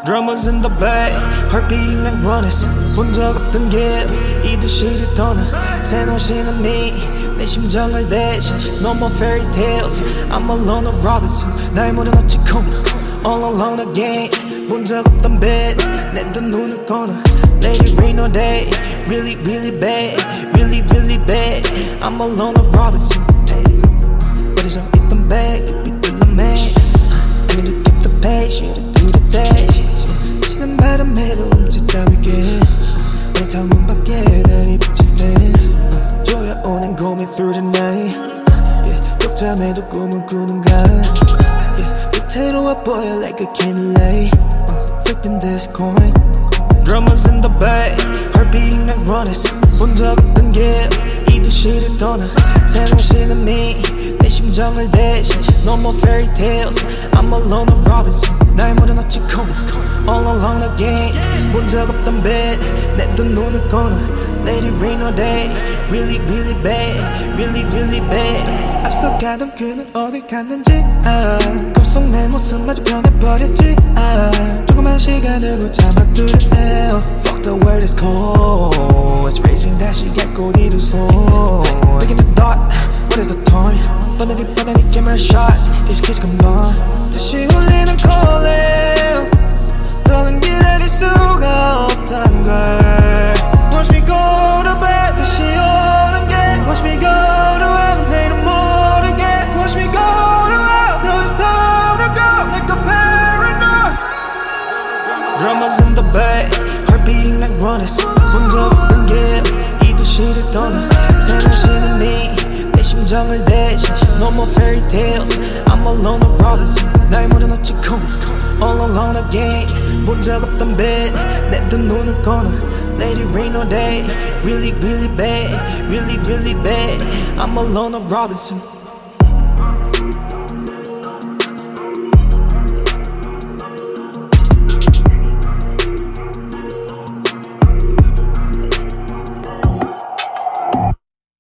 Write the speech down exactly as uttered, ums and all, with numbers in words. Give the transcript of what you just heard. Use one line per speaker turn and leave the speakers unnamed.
Drummers in the back, heartbeating like runners. 본 적 없던 길, 이 도시를 떠나 새노시는 네, 내 심장을 대신 No more fairy tales, I'm alone on Robinson. 날 물어넣지 come, all alone again. 본 적 없던 bed, 내 두 눈을 꺼내 Let it rain all day, really really bad, really really bad. I'm alone on Robinson. 어디서 있던 bag, keep it in man. I need to keep the pace, you to do the dash. 지난 바람에도 움찔잡이게 내 창문 밖에 달이 비칠 때 조여오는 고민 through the night. 독잠에도 꿈은 꾸는가. 위태로워 보여 like a candlelight. Flipping this coin. Drummers in the back, heartbeating like runners. 본 적 없던 길, 이 도시를 떠나 새노시는 네, 내 심장을 대신 No more fairy tales, I'm alone on Robinson. 날 물어넣지 come, all alone again. 본 적 없던 bed, 내 두 눈을 꺼내 Let it rain all day, really really bad, really really bad. 앞서가던 그는 어딜 갔는지 아, 급속 내 모습마저 변해버렸지 아, 조그만 시간을 붙잡아 뚜렷해요. Fuck the world is cold, it's raging 다시 갈 이루 손. Look in the dark, what is the time? 뻔하니 뻔하니 camera shots, if kids come on. 다시 울리는 calling, 더는 기다릴 수가 없단 걸. Watch me go to bed, 다시 오는 게 Watch me go to heaven, 내일은 모르게 Watch me go to hell, now it's time to go like a paranoid. Drummers in the back, heartbeating like runners. 본 적 없던 길, 이 도시를 떠나 새노시는 네, 내 심장을 대신 No more fairy tales, I'm alone on Robinson. 날 물어넣지 come, all alone again. 본 적 없던 bed, 내 두 눈을 꺼내 Let it rain all day, really really bad, really really bad. I'm alone on Robinson.